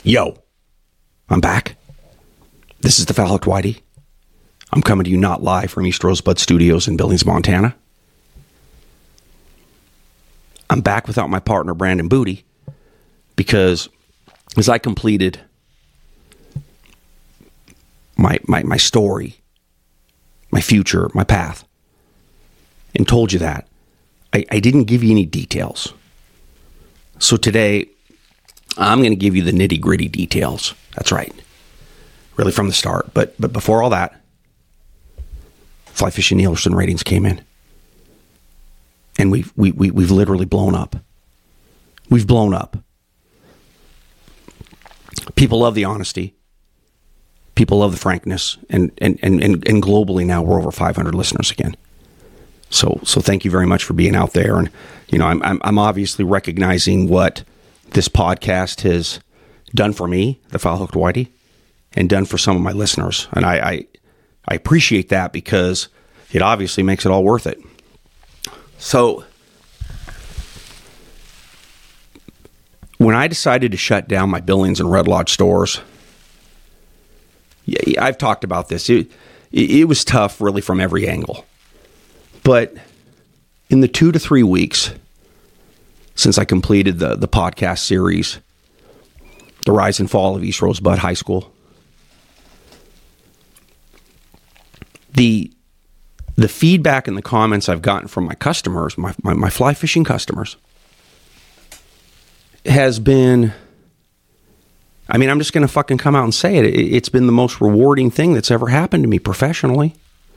Yo, I'm back. This is the Foul Hooked Whitey. I'm coming to you not live from East Rosebud Studios in Billings, Montana. I'm back without my partner, Brandon Booty, because as I completed my story, my future, my path, and told you that, I didn't give you any details. So today, I'm going to give you the nitty-gritty details. That's right. Really from the start. But before all that, Fly Fishing Nielsen ratings came in. And we've literally blown up. We've blown up. People love the honesty. People love the frankness. And globally now we're over 500 listeners again. So thank you very much for being out there. And you know, I'm obviously recognizing what this podcast has done for me, the Foul Hooked Whitey, and done for some of my listeners. And I appreciate that because it obviously makes it all worth it. So when I decided to shut down my Billings and Red Lodge stores, I've talked about this. It was tough really from every angle. But in the 2 to 3 weeks since I completed the podcast series, The Rise and Fall of East Rosebud High School, the feedback and the comments I've gotten from my customers, my fly fishing customers, has been, I mean, I'm just going to fucking come out and say it. It's been the most rewarding thing that's ever happened to me professionally.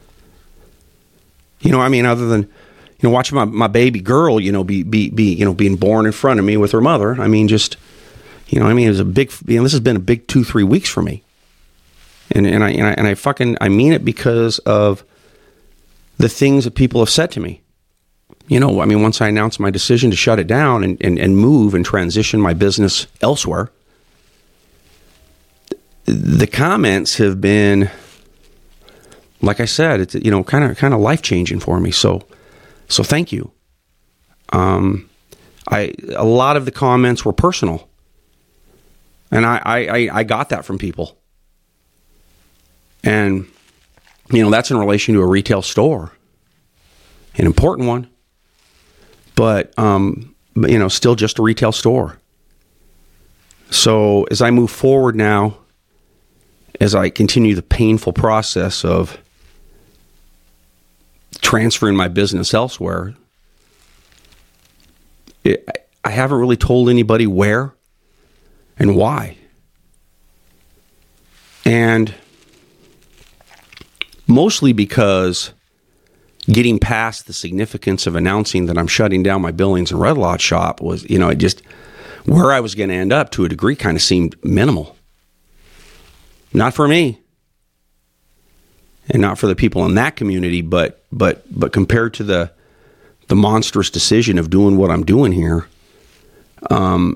You know, I mean, other than, you know, watching my baby girl, you know, be being born in front of me with her mother. I mean, just, you know, I mean, it was a big, you know, this has been a big 2-3 weeks for me. And I mean it because of the things that people have said to me. You know, I mean, once I announced my decision to shut it down and move and transition my business elsewhere, the comments have been, like I said, it's, you know, kind of life-changing for me. So thank you. A lot of the comments were personal, and I got that from people. And, you know, that's in relation to a retail store, an important one, but you know, still just a retail store. So as I move forward now, as I continue the painful process of transferring my business elsewhere, I haven't really told anybody where and why. And mostly because getting past the significance of announcing that I'm shutting down my Billings and Red Lodge shop was, you know, it just, where I was going to end up to a degree kind of seemed minimal. Not for me. And not for the people in that community, but compared to the monstrous decision of doing what I'm doing here, I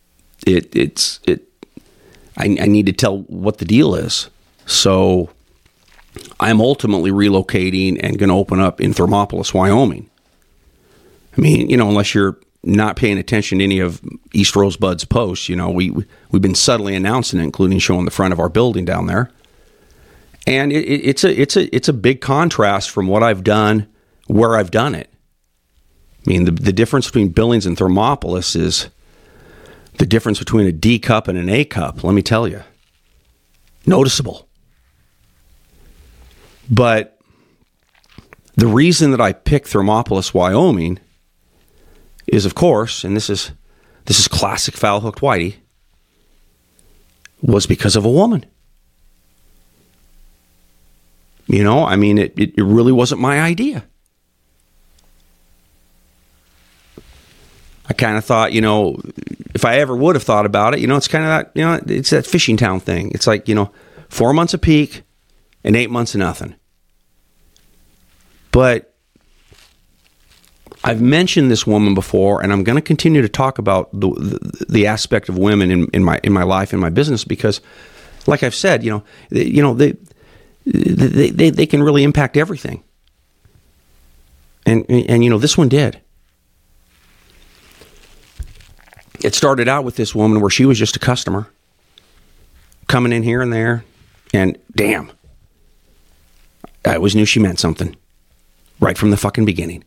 need to tell what the deal is. So I'm ultimately relocating and going to open up in Thermopolis, Wyoming. I mean, you know, unless you're not paying attention to any of East Rosebud's posts, you know, we've been subtly announcing it, including showing the front of our building down there. And it's a big contrast from what I've done, where I've done it. I mean, the difference between Billings and Thermopolis is the difference between a D cup and an A cup, let me tell you. Noticeable. But the reason that I picked Thermopolis, Wyoming is, of course, and this is classic Foul Hooked Whitey, was because of a woman. You know, I mean, it really wasn't my idea. I kind of thought, you know, if I ever would have thought about it, you know, it's kind of that, you know, it's that fishing town thing. It's like, you know, 4 months of peak and 8 months of nothing. But I've mentioned this woman before, and I'm going to continue to talk about the aspect of women in my life, in my business, because, like I've said, they can really impact everything, and this one did. It started out with this woman where she was just a customer, coming in here and there. And damn, I always knew she meant something right from the fucking beginning.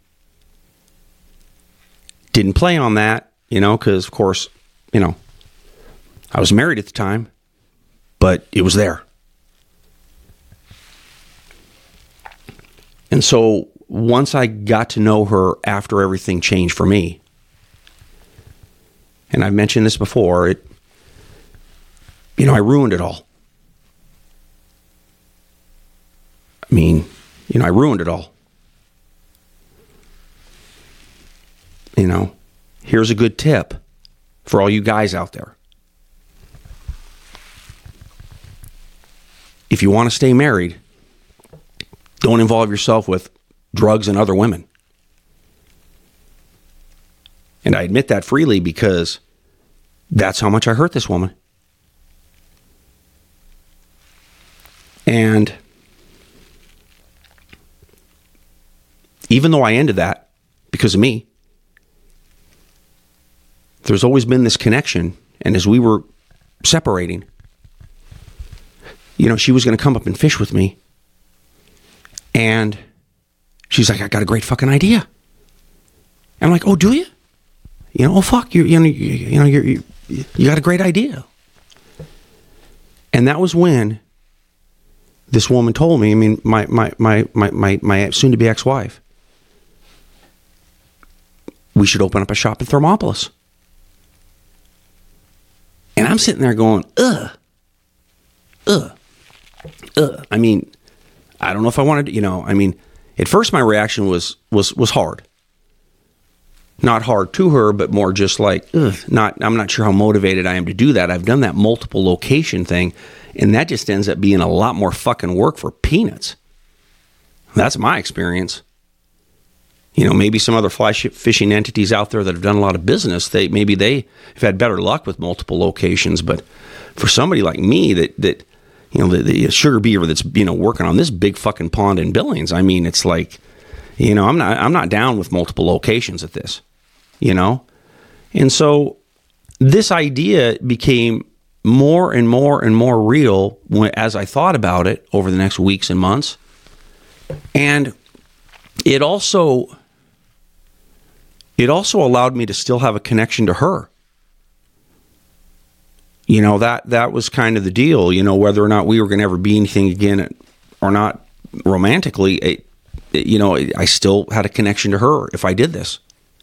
Didn't play on that, because, of course, I was married at the time, but it was there. And so once I got to know her after everything changed for me, and I've mentioned this before, I ruined it all. I ruined it all. Here's a good tip for all you guys out there. If you want to stay married, don't involve yourself with drugs and other women. And I admit that freely because that's how much I hurt this woman. And even though I ended that because of me, there's always been this connection. And as we were separating, she was going to come up and fish with me. And she's like, I got a great fucking idea. And I'm like, oh, do you? Oh, fuck, you got a great idea. And that was when this woman told me, my soon-to-be ex-wife, we should open up a shop in Thermopolis. And I'm sitting there going, ugh. I don't know if I wanted to, at first my reaction was hard. Not hard to her, but more just like, I'm not sure how motivated I am to do that. I've done that multiple location thing, and that just ends up being a lot more fucking work for peanuts. That's my experience. Maybe some other fly fishing entities out there that have done a lot of business, they have had better luck with multiple locations. But for somebody like me that the sugar beaver that's working on this big fucking pond in Billings, it's like, I'm not down with multiple locations at this, and so this idea became more and more and more real as I thought about it over the next weeks and months, and it also allowed me to still have a connection to her. That was kind of the deal, whether or not we were going to ever be anything again or not romantically, I still had a connection to her if I did this.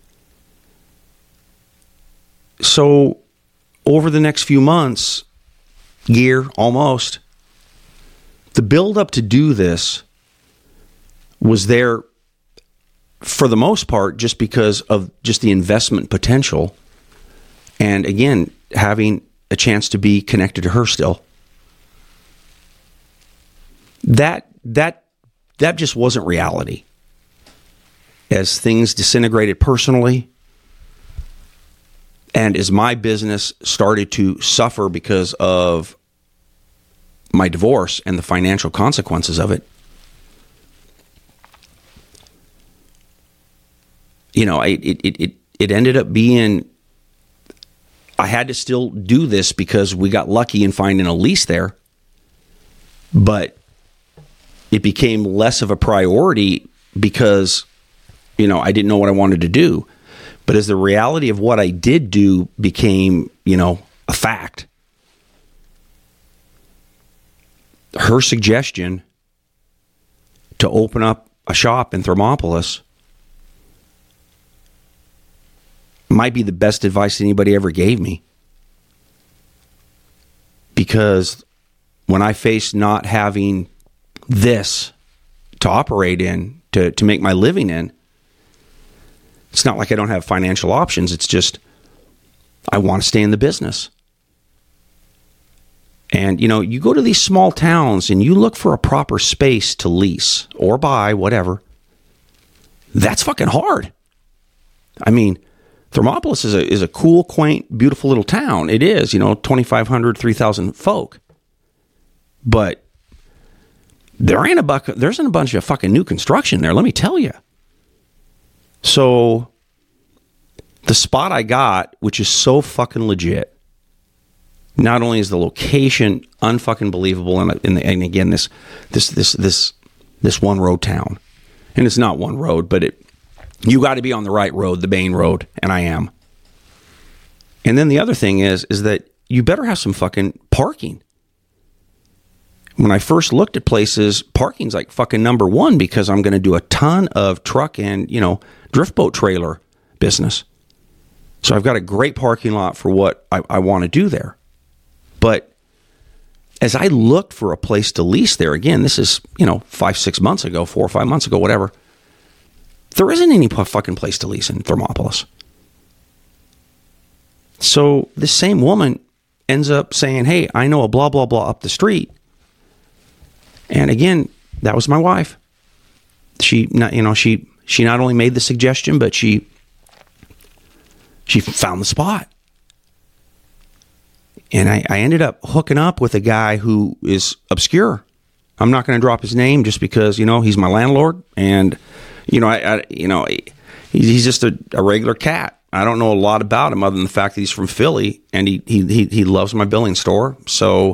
So over the next few months, almost, the build up to do this was there for the most part just because of just the investment potential. And again, having a chance to be connected to her still. That just wasn't reality. As things disintegrated personally, and as my business started to suffer because of my divorce and the financial consequences of it, it ended up being, I had to still do this because we got lucky in finding a lease there, but it became less of a priority because, I didn't know what I wanted to do. But as the reality of what I did do became, a fact, her suggestion to open up a shop in Thermopolis might be the best advice anybody ever gave me. Because when I faced not having this to operate in, to make my living in, it's not like I don't have financial options. It's just, I want to stay in the business. And, you go to these small towns and you look for a proper space to lease or buy, whatever. That's fucking hard. Thermopolis is a cool, quaint, beautiful little town. It is, 2,500, 3,000 folk. But there isn't a bunch of fucking new construction there, let me tell you. So the spot I got, which is so fucking legit, Not only is the location unfucking believable, and again this one road town, and it's not one road, but you got to be on the right road, the main road, and I am. And then the other thing is that you better have some fucking parking. When I first looked at places, parking's like fucking number one because I'm going to do a ton of truck and, drift boat trailer business. So I've got a great parking lot for what I want to do there. But as I looked for a place to lease there, again, this is, 5-6 months ago, 4 or 5 months ago, whatever, there isn't any fucking place to lease in Thermopolis. So this same woman ends up saying, hey, I know a blah, blah, blah up the street. And again, that was my wife. She not only made the suggestion, but she found the spot. And I ended up hooking up with a guy who is obscure. I'm not going to drop his name just because, he's my landlord. And, he's just a regular cat. I don't know a lot about him other than the fact that he's from Philly and he loves my billing store. So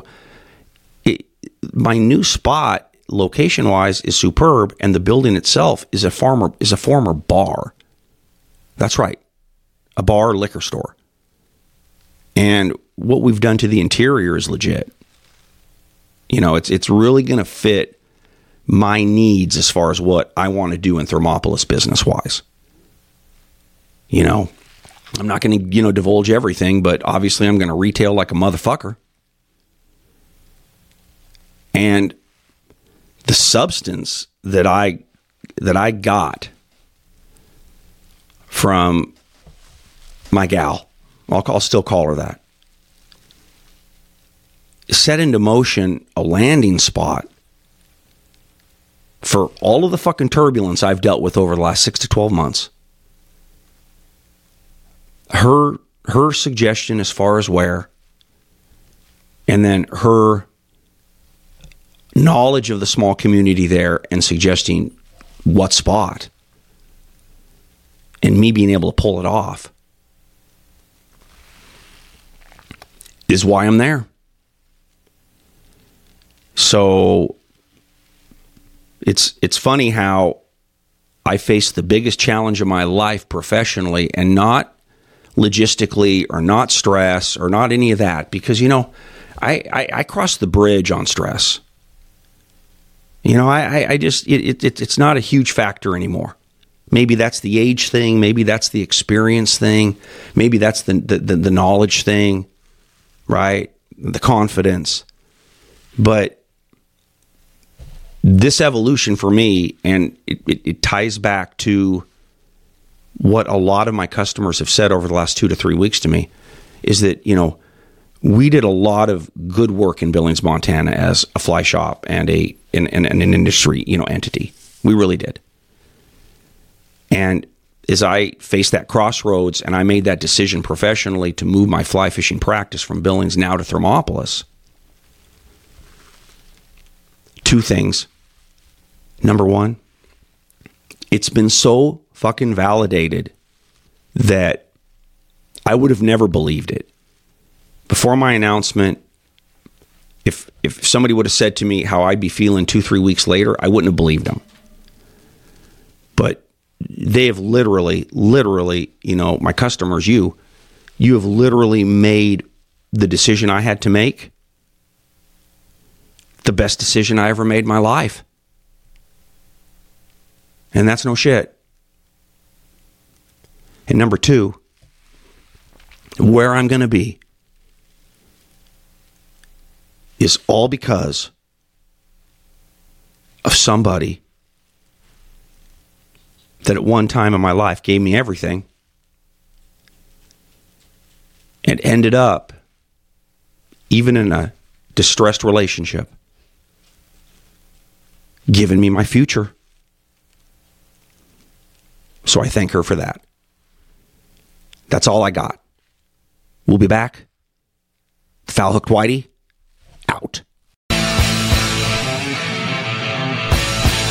my new spot, location-wise, is superb, and the building itself is a former bar. That's right, a bar liquor store. And what we've done to the interior is legit. It's really going to fit my needs as far as what I want to do in Thermopolis business-wise. I'm not going to, divulge everything, but obviously I'm going to retail like a motherfucker. And the substance that I got from my gal, I'll still call her that, set into motion a landing spot for all of the fucking turbulence I've dealt with over the last 6 to 12 months. Her suggestion as far as where, and then her knowledge of the small community there and suggesting what spot, and me being able to pull it off is why I'm there. So it's funny how I faced the biggest challenge of my life professionally, and not logistically or not stress or not any of that, because I crossed the bridge on stress. I just it's not a huge factor anymore. Maybe that's the age thing, maybe that's the experience thing, maybe that's the knowledge thing, right? The confidence. But this evolution for me, and it ties back to what a lot of my customers have said over the last 2 to 3 weeks to me, is that, we did a lot of good work in Billings, Montana as a fly shop and an industry, entity. We really did. And as I faced that crossroads and I made that decision professionally to move my fly fishing practice from Billings now to Thermopolis, 2 things. Number one, it's been so fucking validated that I would have never believed it. Before my announcement, if somebody would have said to me how I'd be feeling 2-3 weeks later, I wouldn't have believed them. But they have literally, my customers, you have literally made the decision I had to make the best decision I ever made in my life. And that's no shit. And number 2, where I'm going to be is all because of somebody that at one time in my life gave me everything and ended up, even in a distressed relationship, giving me my future. So I thank her for that. That's all I got. We'll be back. Foul Hooked Whitey, out.